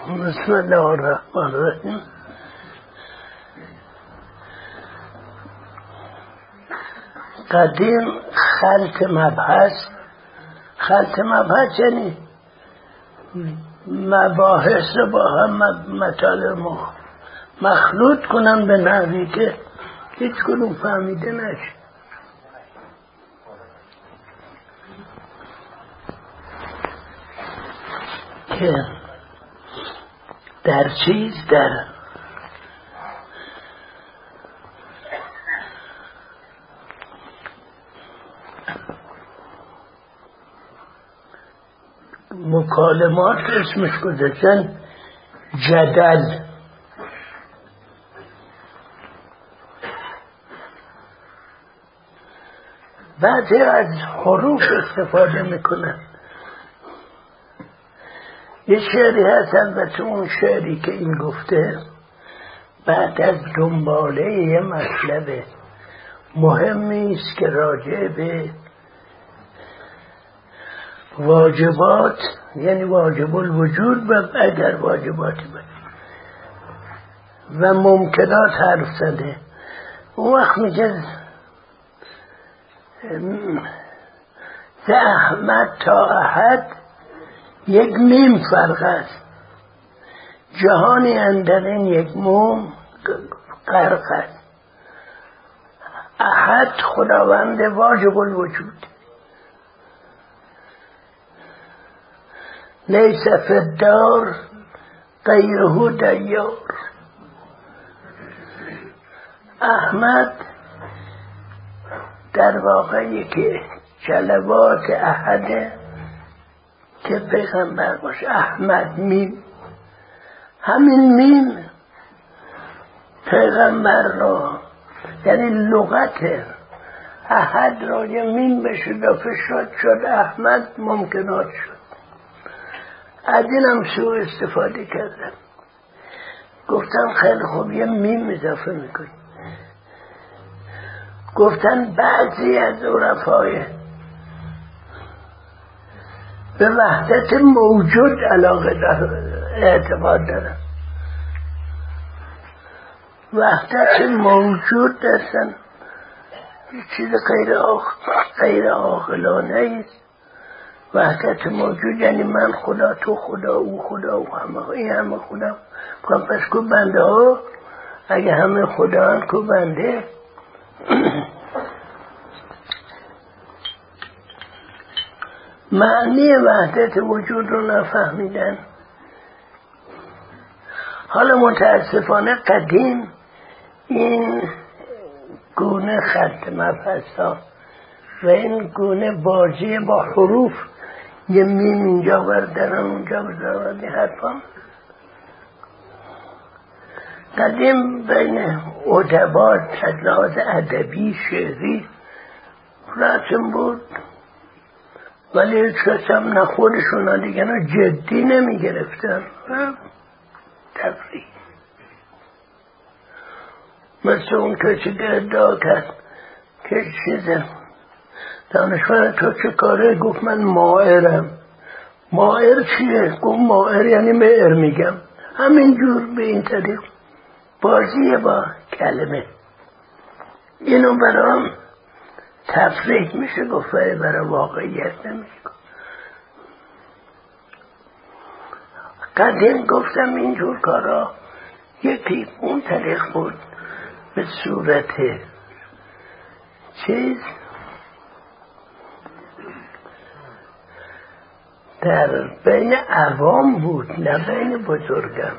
بسم الله الرحمن الرحیم. قدیم خلط مبحث یعنی مباحث رو با هم مطالب مخلوط کنن به نحوی که هیچ کدوم فهمیده نشه. که در مکالمات اسمش گذاشتن جدل. بعضی از حروف استفاده میکنن. یه شعری هست، البته اون شعری که این گفته بعد از دنباله یه مطلب مهمی است که راجع به واجبات، یعنی واجب الوجود و اگر واجباتی باشه و ممکنات حرف زده. اون وقت میگه ز احمد تا احد یک میم فرق است، جهانی اندر این یک موم غرق است. احد خداوند واجب الوجود، لیس فی الدار غیره دیار. احمد در واقع یکی جلوات احده که پیغمبر باشه. احمد میم، همین میم پیغمبر را، یعنی لغت احد را یه میم بشه اضافه شد احمد ممکنات شد. از اینم سوء استفاده کردن، گفتن خیلی خوب یه میم اضافه میکنی. گفتن بعضی از عرفای به وحدت موجود علاقه اعتقاد دارن. وحدت موجود دستن چیز غیر عاقلانه است. وحدت موجود یعنی من خدا، تو خدا، او خدا، او همه، این همه خدا. پس کو بنده ها؟ اگه همه خدا هن کو بنده؟ معنی وحدت وجود رو نفهمیدن. حالا متاسفانه قدیم این گونه خلط مبحث ها و این گونه بازی با حروف، یه میم اینجا بردارن اونجا بردارن، این حرفا قدیم بین ادبا از لحاظ ادبی شعری رسم بود، ولی چشم نه خودشون ها دیگه جدی نمی گرفتن. تفریح مثل اون کسی که ادعا کرد که چیزه دانشمند تو چه کاره؟ گفت من مائرم. مائر چیه؟ گفت مائر یعنی مائر میگم. همینجور به این طریق بازی با کلمه. اینو برام تفریح میشه گفت، برای واقعیت نمیشه. قدیم گفتم اینجور کارا یکی اون طریق بود به صورت چیز در بین عوام بود، نه بین بزرگم.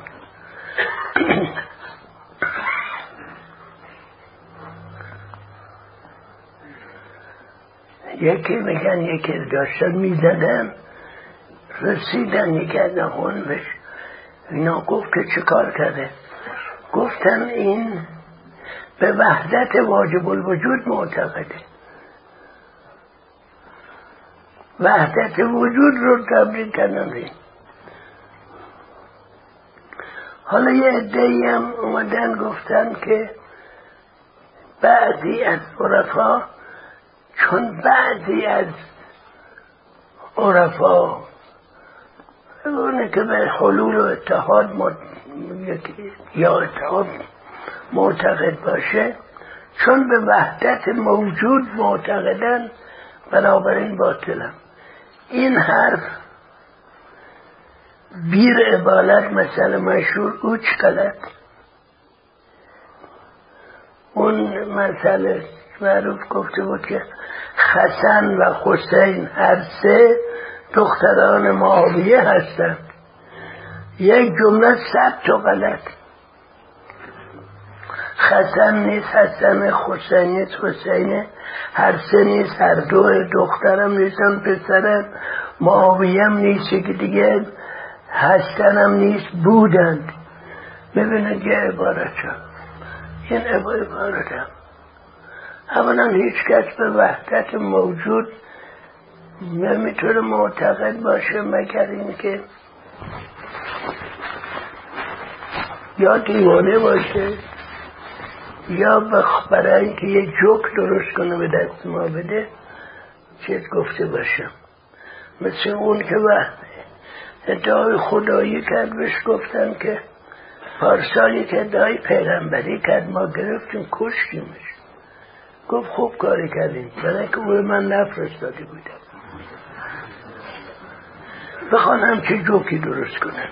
یکی میگن یکی داشتن میزدن، رسیدن یکی از نخونش اینا گفت که چه کار کرده؟ گفتن این به وحدت واجب الوجود معتقده، وحدت وجود رو تبدیل کردن. حالا یه عده‌ای هم اومدن گفتن که بعضی از عرفا، چون بعضی از عرفا اون اینه که به حلول و اتحاد یا اتحاد معتقد باشه، چون به وحدت موجود معتقدن بنابراین باطلن. این حرف بیر عبالت مثل مشهور اوچ کلت، اون مسئله معروف گفته بود که حسن و حسین هر سه دختران معاویه هستند. یک جمله ثبت و غلط. حسن نیست حسن، حسین نیست حسینه، هر سه نیست هر دو، دخترم نیستن پسرم، معاویه هم نیست که دیگه هستنم نیست بودند. ببینید یه عبارت هم این عبارت هم اولا هیچ کس به وحدت موجود نمیتونه معتقد باشه مگر این که یا دیوانه باشه یا برای اینکه یه جوک درست کنه به دست ما بده چیز گفته باشم. مثل اون که ادعای خدایی کرد، بهش گفتن که پارسالی که ادعای پیغمبری کرد ما گرفتیم کشتیمش. گفت خوب کاری کردیم، برای که اوه من نفرستاده بودم. بخوان همچه جوکی درست کنن.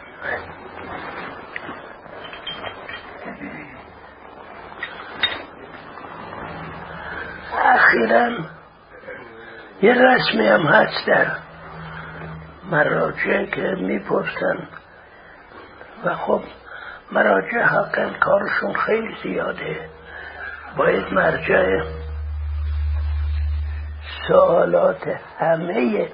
اخیراً یه رسمی هم هست در مراجع که میپرسن و خب مراجع حقا کارشون خیلی زیاده، باید مرجع سوالات همه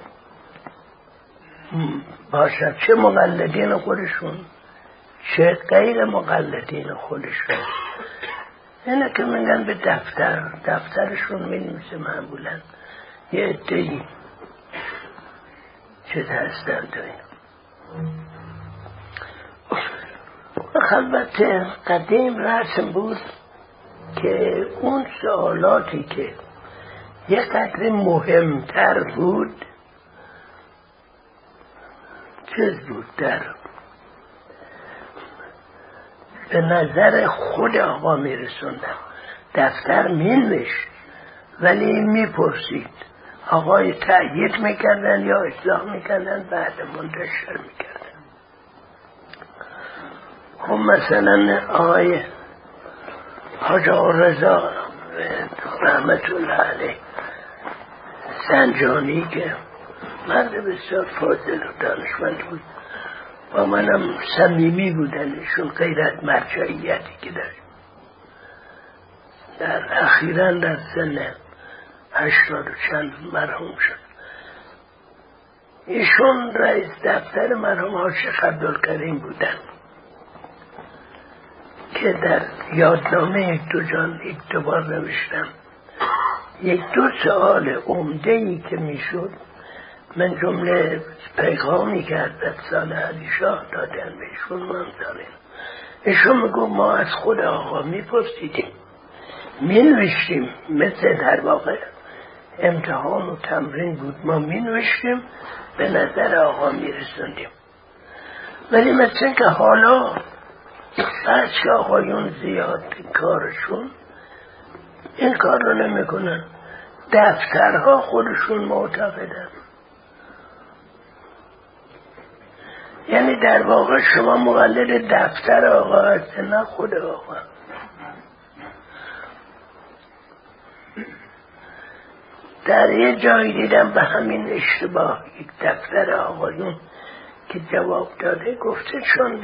باشد، چه مقلدین خودشون چه غیر مقلدین خودشون. اینه که میگن به دفترشون مینویسه معمولا یه عده‌ای چه هستن داریم. البته قدیم رسم بود که اون سوالاتی که یه قدر مهمتر بود چیز بود در به نظر خود آقا میرسوندم. دفتر مینوشت ولی میپرسید، آقای تأیید میکردن یا اصلاح میکردن، بعد منتشر میکردن. خب مثلا آقای حاج آقا رضا رحمت الله علیه زنجانی که مرد بسیار فاضل و دانشمند بود، با منم صمیمی بودنشون، غیر از مرجعیتی که در اخیراً در سن 80 و چند مرحوم شد. ایشون رئیس دفتر مرحوم حاج عبدالکریم بودن که در یادنامه یک دو بار نوشتم. یک دو سوال عمده‌ای که میشد، من جمله پیغامی که حضرت صالح علی شاه دادن بهشون منظرین. ایشون میگو ما از خود آقا میپرسیدیم، مینوشتیم، مثل در واقع امتحان و تمرین بود، ما مینوشتیم به نظر آقا میرسوندیم. ولی مثل که حالا بعض آقایون زیاد کارشون این کار رو نمیکنن، دفترها خودشون معتقدن. یعنی در واقع شما مقلد دفتر آقا هست نه خود آقا. در یه جایی دیدم به همین اشتباه یک دفتر آقایون که جواب داده گفته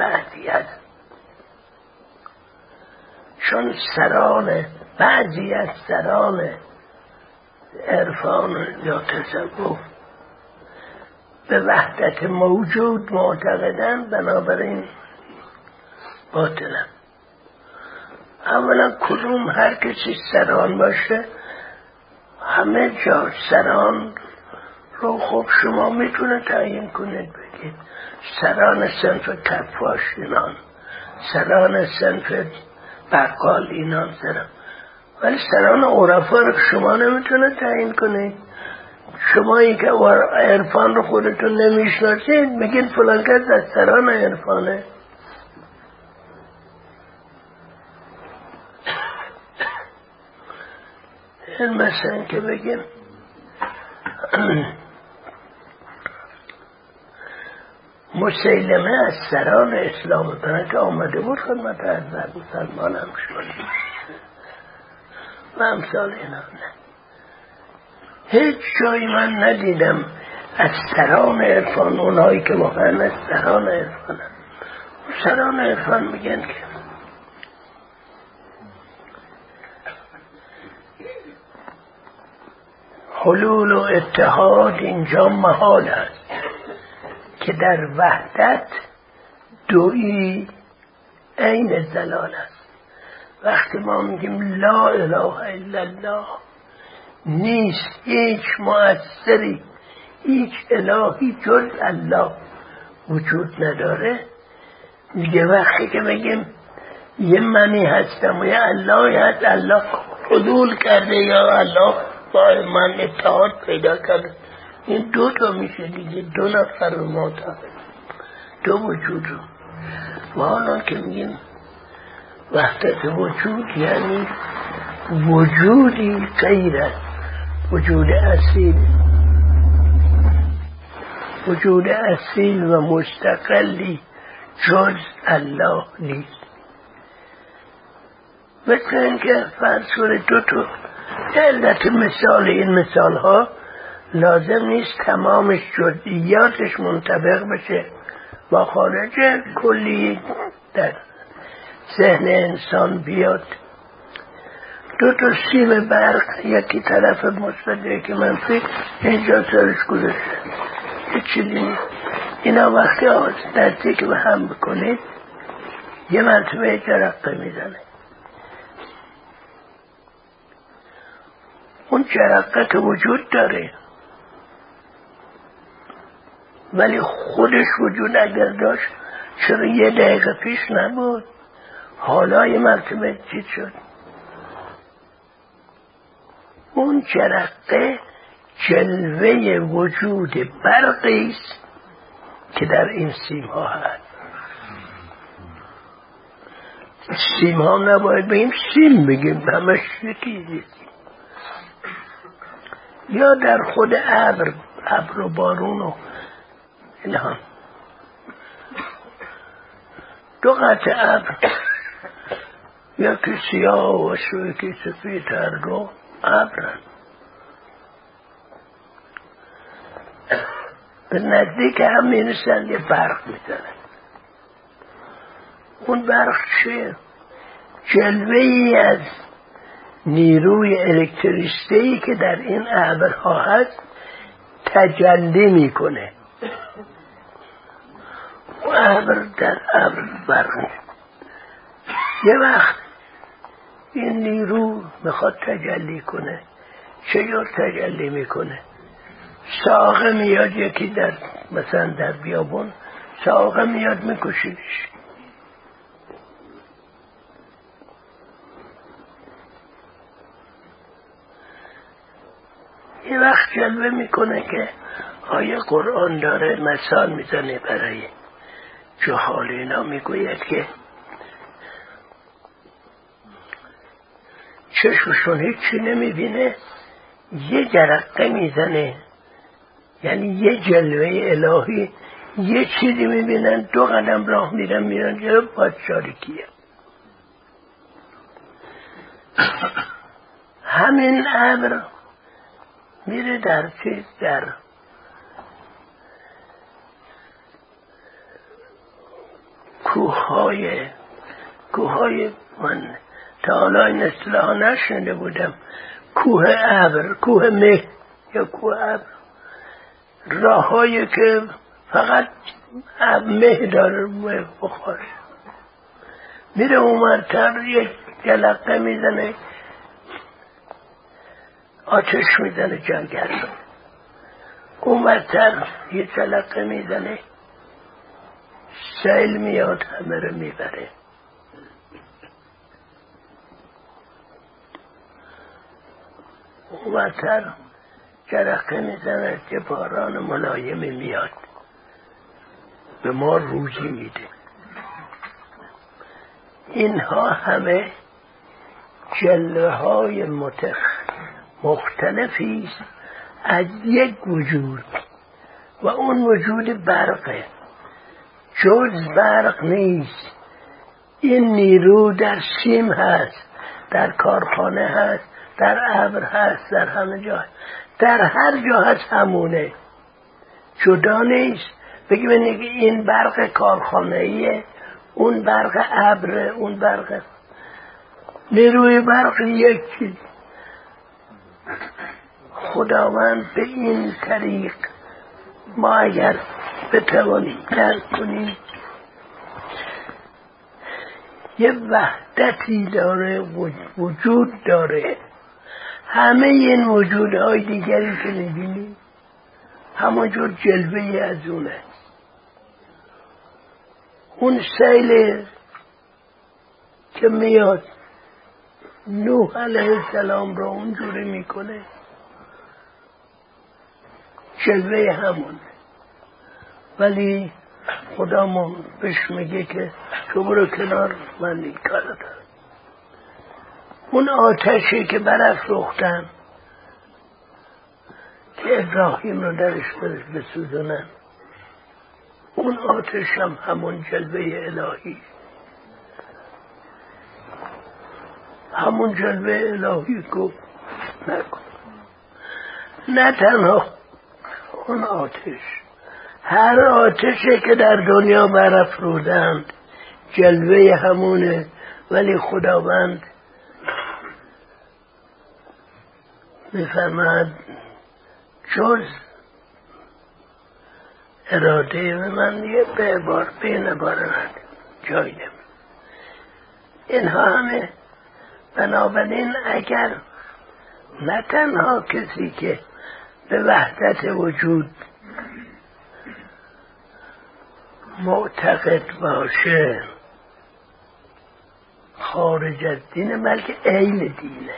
چون سران بعضی از سران عرفان یا تصوف به وحدت موجود معتقدن، بنابراین باطلن. اولا کدوم هر کسی سران باشه، همه جا سران رو خب شما میتونه تعیین کنید، بگید سران صنف کفاشینان، سران صنف بقالینان، سران، ولی سران عرفا رو شما نمیتونه تعیین کنید شمایی که عرفان رو خودتون نمیشناسید میگین فلان کس از سران عرفانه. این مثلا که بگیم مسیلمه از سران اسلام برای که آمده بود خدمت حضرت مسلمان هم شد و امثال اینا. هیچ جایی من ندیدم از سران عرفان، اونایی که واقعا از سران عرفان هم. سران عرفان میگن که حلول و اتحاد اینجا محال است که در وحدت دویی عین زلال است. وقتی ما میگیم لا اله الا الله، نیست هیچ مؤثری، هیچ الهی جز الله وجود نداره، دیگه وقتی که بگیم یه منی هستم و یه اللهی هست، الله حلول کرده یا الله با من اتحاد پیدا کرده، این دو تا میشه دیگه، دو نفر معتقد، دو وجود رو. و حالا که میگیم وحدت وجود یعنی وجودی غیر از وجود اصیل، وجود اصیل و مستقلی جز الله نیست. مثل اینکه فرض کنید دو تا علت مثال، این مثال ها لازم نیست تمامش جزئیاتش منطبق بشه با خارج کلی در ذهن انسان بیاد. دو تا سیم برق، یکی طرف مثبت یکی منفی، اینجا سرش گذاشته، هیچ چیزی نیست. اینا وقتی نزدیک به هم بکنید یه مرتبه جرقه میزنه. اون جرقه که وجود داره ولی خودش وجود اگر داشت چرا یه دقیقه پیش نبود؟ حالا یه مرتبه چی شد؟ اون جرقه جلوه وجود برقی است که در این سیم ها هست. سیم ها نباید بگیم سیم بگیم، همش یکی. یا در خود ابر و بارون و اینها، دو قطع ابر، یکی سیاه و یکی سفید، هر دو ابرن، به نزدیک هم میرسن یه برق میزنن. اون برق چیه؟ جلوه ای از نیروی الکتریسیته‌ای که در این ابرها هست تجلی میکنه. اون ابر در ابر برق، یه وقت این نیرو میخواد تجلی کنه، چجور تجلی میکنه؟ ساقه میاد، یکی در مثلا در بیابون ساقه میاد میکشیدش، یه وقت جلوه میکنه که آیه قرآن داره مثال میزنه برای جهال اینا، میگوید که چشمشون هیچی نمیبینه، یه جرقه میزنه، یعنی یه جلوه الهی، یه چیزی میبینن، دو قدم راه میرن جلو، پادشاهی کیه. همین ابر میره در چیز، در کوههای من تا حالا این اصطلاح نشنیده بودم، کوه ابر، کوه مه یا کوه ابر، راههایی که فقط مه داره بخوره، میره اونورتر یک جلقه میزنه، آتش میزنه جنگل رو، اونورتر یه جلقه میزنه، سیل میاد همه رو میبره. اونورتر جرقه میزند که باران ملایمی میاد به ما روزی میده. اینها همه جلوه های مختلفی است از یک وجود و اون وجود برقه. جز برق نیست. این نیرو در سیم هست، در کارخانه هست، در ابر هست، در همه جا، در هر جا هست همونه، جدا نیست. بگی این برق کارخانه‌ایه، اون برق ابره، اون برق، نیروی برق یکی. خداوند به این طریق ما اگر بتوانیم درک کنیم یه وحدتی داره، وجود داره. همه این وجودهای دیگری که میبینیم همونجور جلوه‌ای از اونه. اون سیل که میاد نوح علیه السلام رو اونجوری میکنه، جلوه همونه. ولی خدا بهش میگه که تو برو کنار، من این کار دارم. اون آتشی که برافروختن که ابراهیم رو درش بسوزونن، اون آتش هم همون جلوه الهی، همون جلوه الهی گفت نکن. نه تنها اون آتش، هر آتشی که در دنیا برافروختند جلوه همونه. ولی خداوند میفرماد جز اراده من یه بین بارند جای نمید. اینها همه بنابراین اگر نه تنها کسی که به وحدت وجود معتقد باشه خارج از دینه، بلکه عین دینه.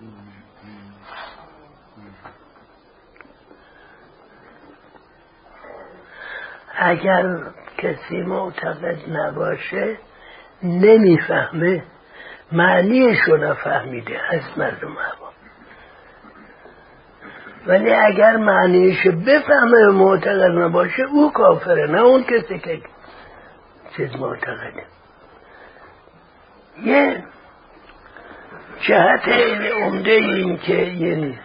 اگر کسی معتقد نباشه نمیفهمه، معنیشو نفهمیده از مردم عوام. ولی اگر معنیشو بفهمه و معتقد نباشه او کافره، نه اون کسی که چیز معتقده. یه جهت عمده این که این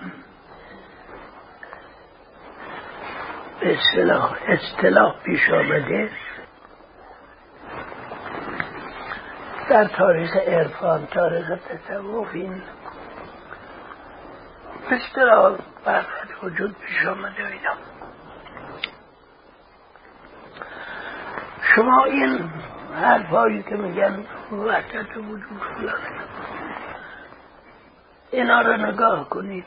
اصطلاح پیش آمده در تاریخ عرفان، تاریخ تصوف، این اصطلاح وحدت وجود پیش آمده. اینا شما این حرفایی که میگن وحدت وجود فلان، اینا رو نگاه کنید.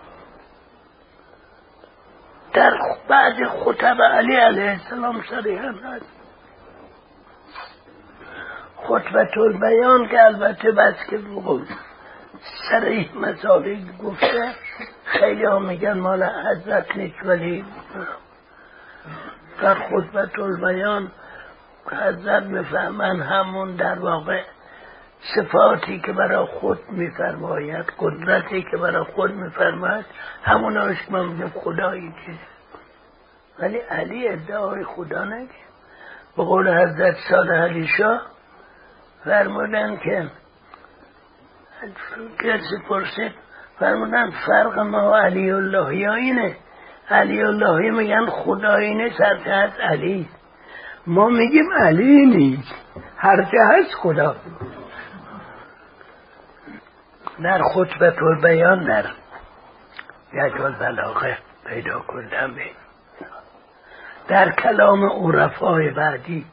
در بعض خطب علی علیه السلام صریحاً هست. خطبه البیان که البته بس که صریح مسائل گفته، خیلی ها میگن مال حضرت نیست، ولی در خطبه البیان حضرت میفهمن همون در واقع صفاتی که برای خود میفرماید، قدرتی که برای خود میفرماید، همون هاش که من میگم خدایی چیز. ولی علی ادعای خدا نگه. به قول حضرت صالح علی شاه فرمودن که کسی پرسید، فرمودن فرق ما و علی اللهی اینه. علی اللهی میگن خدا اینه، سرچه هست علی. ما میگیم علی نیست، هرچه هست خدا. در خطبه البیان در یک البلاغه پیدا کردم. در کلام عرفای بعدی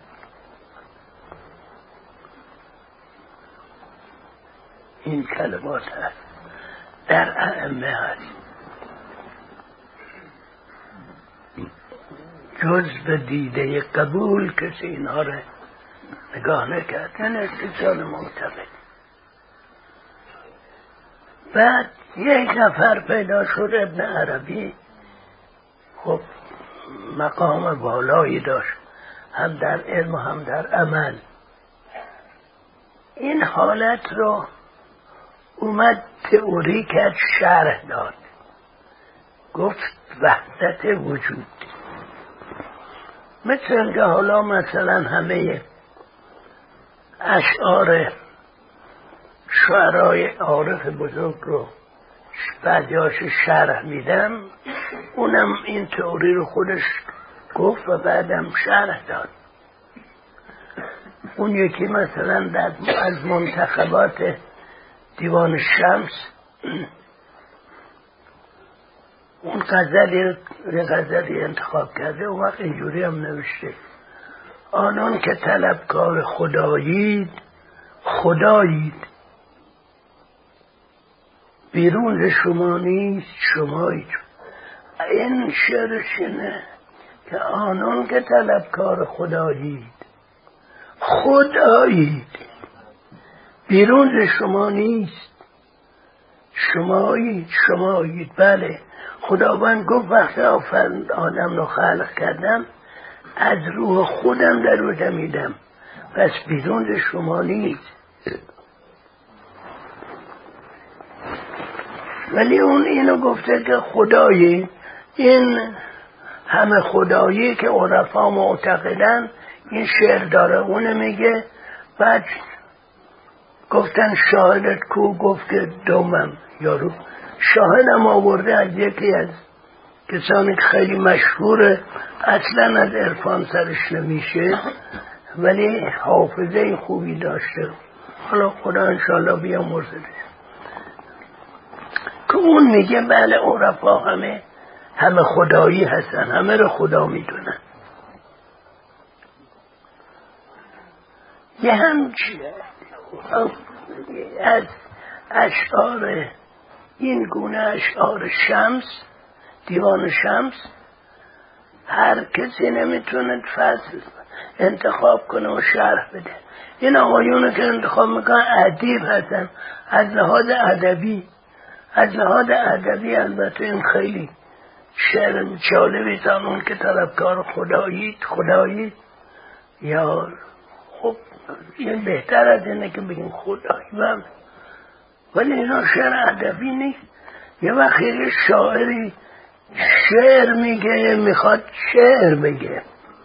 این کلمات هست، در ائمه هست. جز به دیده قبول کسی اینها را نگاه نکردن، استدلال معتقد. بعد یک نفر پیدا شد، ابن عربی، خب مقام بالایی داشت، هم در علم و هم در عمل. این حالت رو اومد تئوری کرد، شرح داد، گفت وحدت وجود. مثل که حالا مثلا همه اشعار شعرهای عارف بزرگ رو بعضیاش شرح میدم، اونم این تئوری رو خودش گفت و بعدم شرح داد. اون یکی مثلا از منتخبات دیوان شمس اون غزلی انتخاب کرده، اون وقت اینجوری هم نوشته: آنان که طلبکار خدایید، خدایید، بیرون شما نیست، شمایید. این شعرش اینه که آنان که طلبکار خدایید، خدایید، بیرون شما نیست، شمایید، شمایید. بله، خداوند گفت وقتی آدم رو خلق کردم از روح خودم در رو دمیدم، پس بیرون شما نیست. ولی اون اینو گفته که خدایی، این همه خدایی که عرفا معتقدن، این شعر داره اونه میگه. بعد گفتن شاهدت کو؟ گفت که دومم. یارو شاهدم آورده از یکی از کسانی که خیلی مشهوره، اصلا از عرفان سرش نمیشه ولی حافظه خوبی داشته، حالا خدا انشالله بیامرزه، که اون میگه بله عرفا همه خدایی هستن، همه رو خدا میدونن. یه همچی از اشعار این گونه اشعار شمس، دیوان شمس، هر کسی نمیتونه فصل انتخاب کنه و شرح بده. این آقایونه که انتخاب میکنن ادیب هستن از لحاظ ادبی. از لحاظ ادبی البته این خیلی شعر جالبی تان، اون که طلبکار خدایید یا خب این بهتر از اینه که بگیم خدایی، ولی اینا شعر ادبی نیست. یه وقت یه شاعری شعر میگه، میخواد شعر بگه،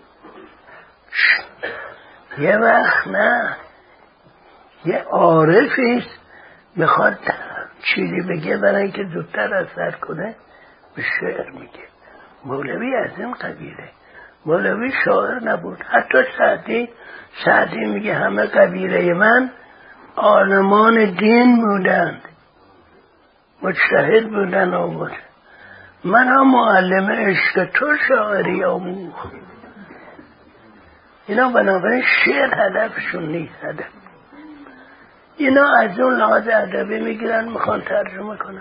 یه وقت نه، یه عارفیست میخواد چیزی بگه برای اینکه زودتر اثر کنه به شعر میگه. مولوی از این قبیله، مولوی شاعر نبود. حتی سعدی میگه همه قبیله من عالمان دین بودند، مجتهد بودن آمد، من هم معلم عشق تو شاعری آموخت. اینا بنابراین شعر هدفشون نیست. اینا از اون لحاظ ادبی میگیرن، میخوان ترجمه کنن.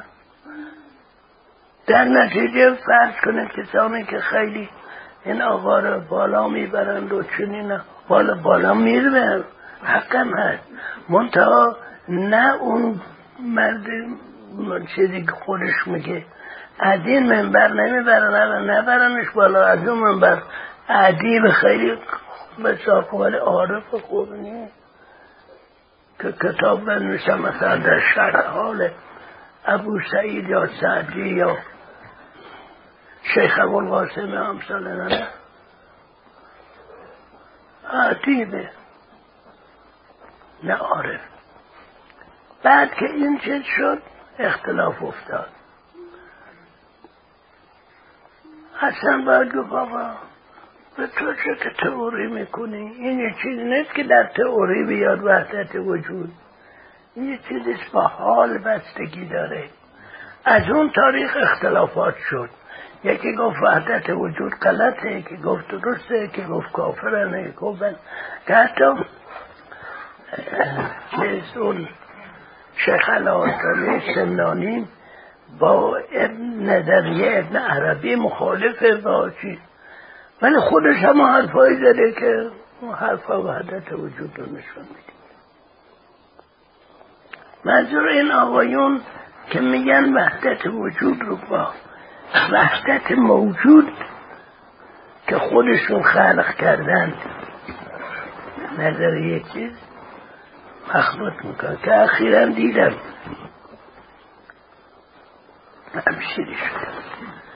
در نتیجه فرض کنید کسانی که خیلی این آقا رو بالا میبرند و چنین بالا میرن، حقم هست، منتها نه اون مرد چیزی که خودش میگه از این منبر نبرنش بالا، از اون منبر ادیب خیلی بساقوال عارف خوب نیست که کتاب بنویسم مثلا در شرح حال ابو سعید یا سعدی یا شیخ ابوالقاسم امثال نه، ادیبه نه عارف. بعد که این چیز شد اختلاف افتاد. اصلا باید گفت آقا به تو چه که تئوری میکنی؟ این یه چیز نیست که در تئوری بیاد وحدت وجود، این یه چیزیست با حال بستگی داره. از اون تاریخ اختلافات شد، یکی گفت وحدت وجود غلطه، یکی گفت درسته، یکی گفت کافرانه، یکی گفتن که حتی اون شیخ الهی سمنانی با نظریه ابن عربی مخالفه با چیز، ولی خودش هم حرفایی زده که حرفا وحدت وجود رو نشون میده. منظور این آقایون که میگن وحدت وجود رو با وحدت موجود که خودشون خلق کردن نظر یک چیز مخلوط میکنن که اخیرا دیدم همشیری شدم